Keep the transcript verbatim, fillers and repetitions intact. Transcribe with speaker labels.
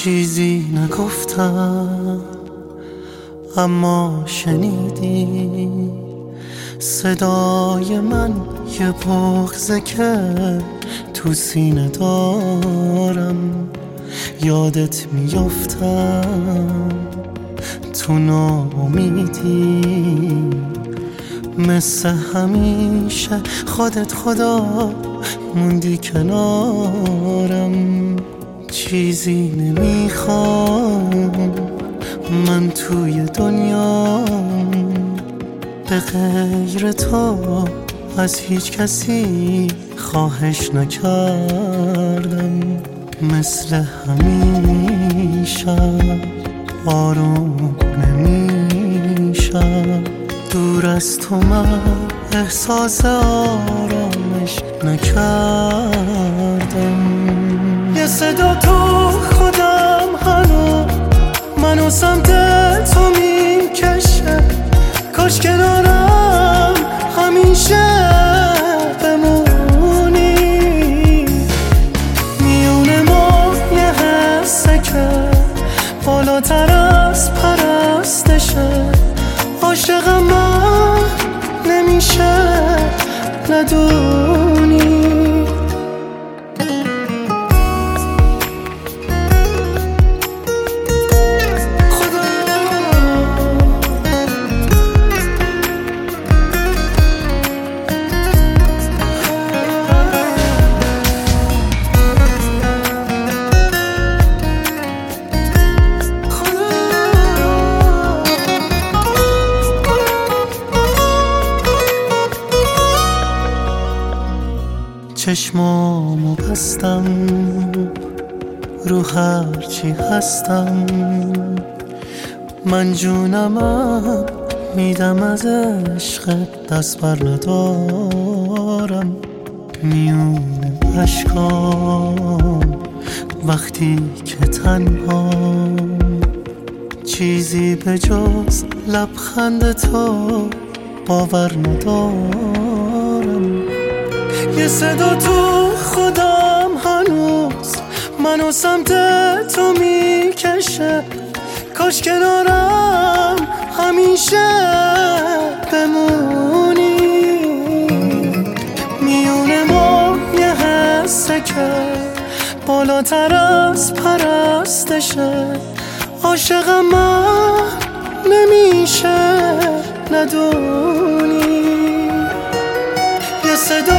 Speaker 1: چیزی نگفتم اما شنیدی صدای من، یه بغضه که تو سینه دارم. یادت میافتم تو ناامیدی، مثل همیشه خودت خدا موندی کنارم. چیزی نمیخوام من توی دنیا به غیر تو، از هیچ کسی خواهش نکردم. مثل همیشه آروم نمیشم، دور از تو من احساس آرامش نکردم. یه صدا تو خودم هنو منو سمت تو میکشه، کاش کنارم همیشه بمونی. میونه ما یه حسه که بالاتر از پرستشه، عاشقم من نمیشه ندونی. چشمامو بستم رو هرچی هستم، من جونمم میدم از عشقت، دست بر ندارم. میونه اشکام وقتی که تنها، چیزی به جز لبخند تو باور ندارم. یه صدا تو خودم هنوز منو سمت تو میکشه، کاش کنارم همیشه بمونی. میونه ما یه حسه که بالاتر از پرستشه، عاشقم من نمیشه ندونی. یه صدا